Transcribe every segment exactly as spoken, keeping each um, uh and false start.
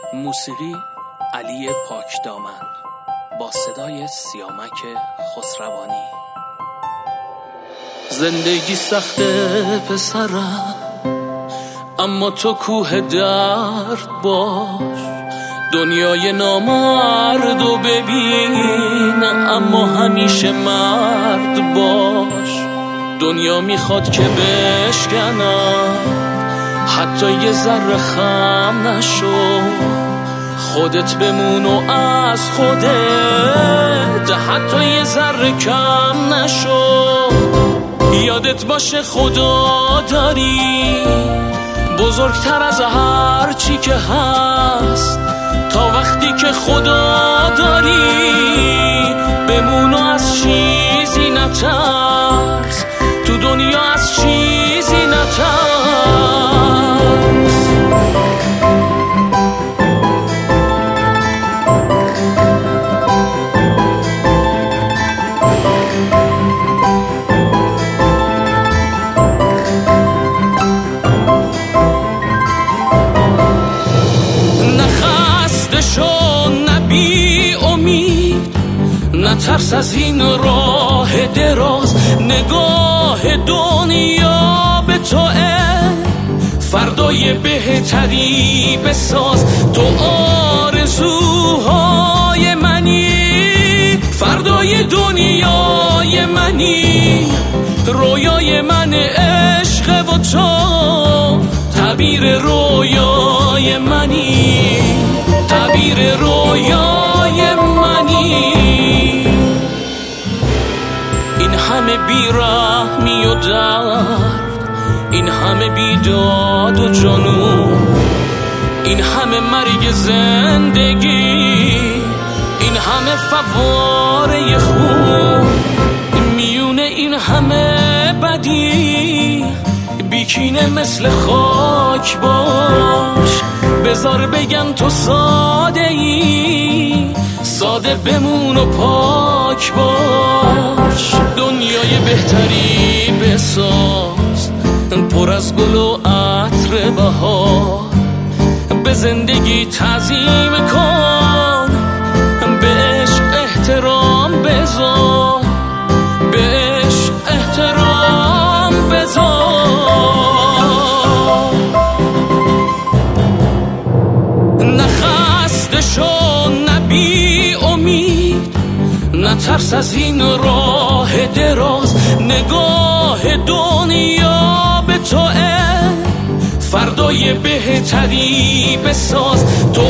موسیقی علی پاکدامن با صدای سیامک خسروانی. زندگی سخته پسرم، اما تو کوه درد باش. دنیای نامردو ببین، اما همیشه مرد باش. دنیا میخواد که بشکنم، حتی یه ذره خم نشو. خودت بمون و از خودت حتی یه ذره کم نشو. یادت باشه خدا داری، بزرگتر از هر چی که هست. تا وقتی که خدا داری، بمون و از چیزی نترس. تو دنیا از چیزی نترس. نترس از این راه دراز، نگاه دنیا به توه. فردای بهتری بساز، تو آرزوهای منی. فردای دنیای منی، رویای من عشق و تو تعبیر رویای منی. تعبیر رویای منی. این همه بیرحمی و درد، این همه بیداد و جنون، این همه مرگ زندگی، این همه فواره خون. میونه این همه بدی، بیکینه مثل خاک باش. بذار بگن تو ساده ای، ساده بمون و پاک باش. دنیای بهتری بساز، پر از گل و عطر بهار. به زندگی تعظیم کن، به عشق احترام بذار. به عشق احترام بذار. نخسته شو، نبی امید، نترس از این راه دراز. نگاه دنیا به توه، فردای بهتری بساز. تو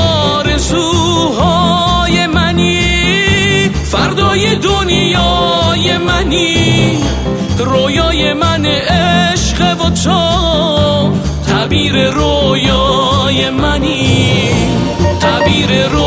آرزوهای منی، فردای دنیای منی. رویای من عشق و تو تعبیر رویای منی. تعبیر